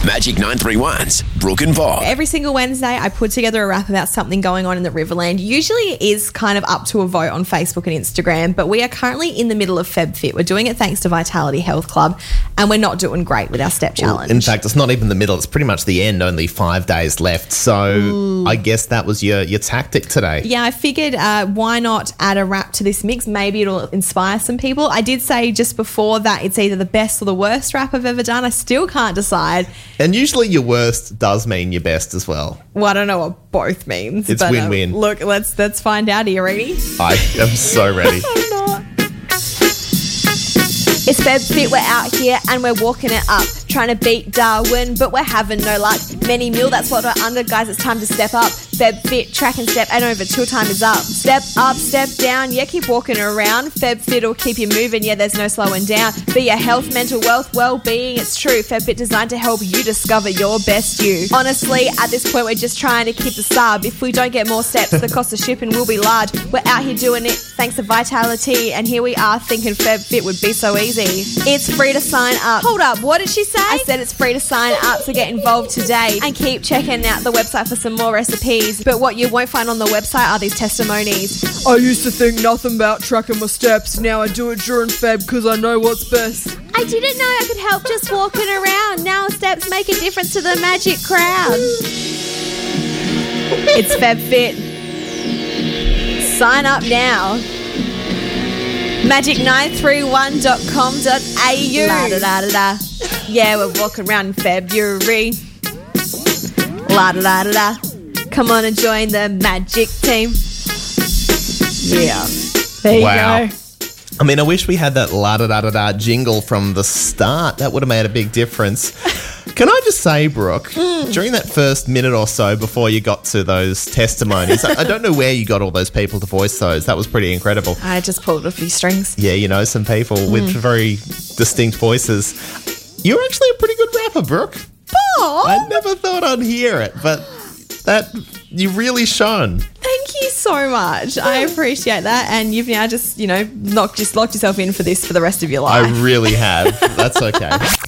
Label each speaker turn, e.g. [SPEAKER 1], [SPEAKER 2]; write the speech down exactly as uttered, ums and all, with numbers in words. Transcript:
[SPEAKER 1] Magic nine three one's Brooke and Bob.
[SPEAKER 2] Every single Wednesday, I put together a rap about something going on in the Riverland. Usually it is kind of up to a vote on Facebook and Instagram, but we are currently in the middle of Feb Fit. We're doing it thanks to Vitality Health Club, and we're not doing great with our step challenge.
[SPEAKER 3] In fact, it's not even the middle. It's pretty much the end, only five days left. So Ooh. I guess that was your, your tactic today.
[SPEAKER 2] Yeah, I figured uh, why not add a rap to this mix? Maybe it'll inspire some people. I did say just before that it's either the best or the worst rap I've ever done. I still can't decide.
[SPEAKER 3] And usually your worst does mean your best as well.
[SPEAKER 2] Well, I don't know what both means.
[SPEAKER 3] It's
[SPEAKER 2] but,
[SPEAKER 3] win-win.
[SPEAKER 2] Um, look, let's let's find out. Are you ready?
[SPEAKER 3] I am so ready.
[SPEAKER 2] I'm not. It's Feb Fit, we're out here and we're walking it up. Trying to beat Darwin, but we're having no luck. Many mil, that's what we're under, guys. It's time to step up. Feb Fit, track and step, and over till time is up. Step up, step down, yeah, keep walking around. Feb Fit will keep you moving, yeah, there's no slowing down. Be your health, mental wealth, well-being, it's true. Feb Fit designed to help you discover your best you. Honestly, at this point, we're just trying to keep the sub. If we don't get more steps, the cost of shipping will be large. We're out here doing it thanks to Vitality, and here we are thinking Feb Fit would be so easy. It's free to sign up. Hold up, what did she say? I said it's free to sign up to get involved today, and keep checking out the website for some more recipes. But what you won't find on the website are these testimonies.
[SPEAKER 4] I used to think nothing about tracking my steps. Now I do it during Feb because I know what's best.
[SPEAKER 2] I didn't know I could help just walking around. Now steps make a difference to the magic crowd. It's Feb Fit. Sign up now. magic nine three one dot com dot a u. La da da da da. Yeah, we're walking around in February. La da da da da. Come on and join the magic team. Yeah. There you
[SPEAKER 3] Wow.
[SPEAKER 2] go.
[SPEAKER 3] I mean, I wish we had that la-da-da-da-da jingle from the start. That would have made a big difference. Can I just say, Brooke, mm. during that first minute or so before you got to those testimonies, I, I don't know where you got all those people to voice those. That was pretty incredible.
[SPEAKER 2] I just pulled a few strings.
[SPEAKER 3] Yeah, you know, some people mm. with very distinct voices. You're actually a pretty good rapper, Brooke.
[SPEAKER 2] Bob!
[SPEAKER 3] I never thought I'd hear it, but that you really shone.
[SPEAKER 2] Thank you so much. I appreciate that. And you've now just, you know, knocked, just locked yourself in for this for the rest of your life.
[SPEAKER 3] I really have. That's okay.